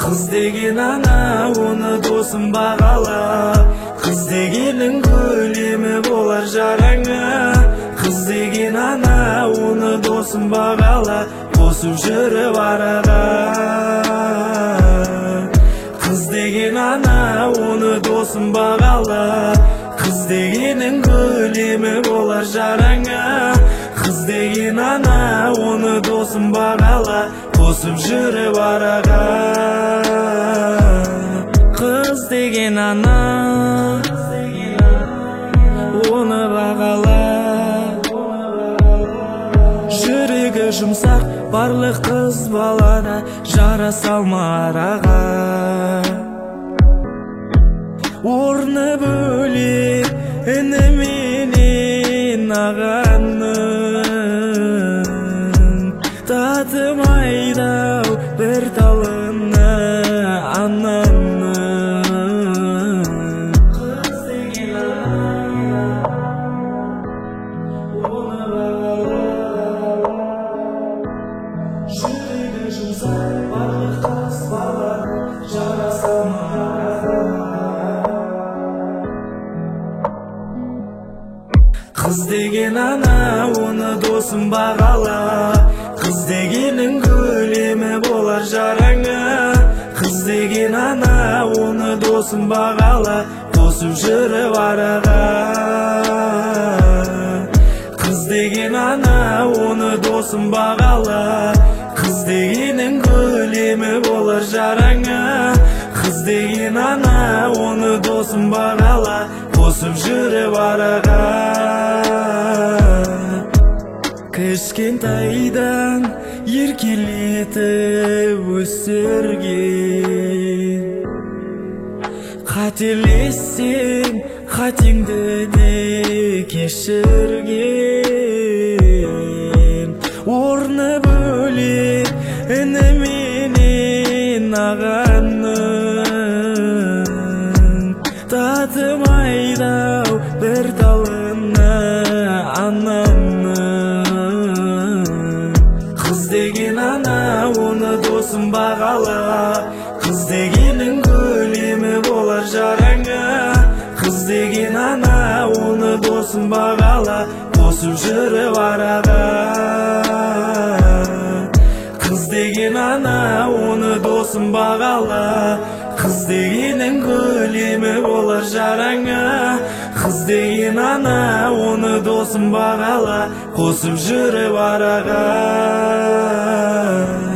Қыз деген ана, оны досым бағала. Қыз дегеннің көлемі болар жараңа. Қыз деген ана, оны досым бағала. Қосып жүріп араға. Қыз деген ана, оны досым бағала. Қыз дегеннің көлемі болар жараңа. Қыз деген ана, оны досым бағала. Қосып жүріп араға. Қыз деген ана, оны бағала. Жүрегі жұмсақ барлық қыз балада жара салма араға. Орны бөлек іні менен ағаның, татымайды-ау бір талыны ананың. Қыз деген ана, оны бағала. Жүрегі жұмсақ барлық қыз балада жара салма араға. Қыз деген ана, оны досым бағала. Қыз дегеннің көлемі болар жараңа. Қыз деген ана, оны досым бағала. Қосып жүріп араға. Қыз деген ана, оны досым бағала. Қыз дегенің көлемі болар жараңа. Қыз деген ана, оны досым бағала. Қосып жүріп араға. Кішкентайдан еркелетіп өсірген, қателессең қатеңді де кешірген. Орны бөлек іні менен ағаның, татымайды-ау бір талыны ананың. Қыз деген ана, оны досым бағала. Қыз дегеннің көлемі болар жараңа. Қыз деген ана, оны досым бағала. Қосып жүріп араға. Қыз деген ана, оны досым бағала. Қыз дегенің көлемі болар жараңа. Қыз деген ана, оны досым бағала. Қосып жүріп араға.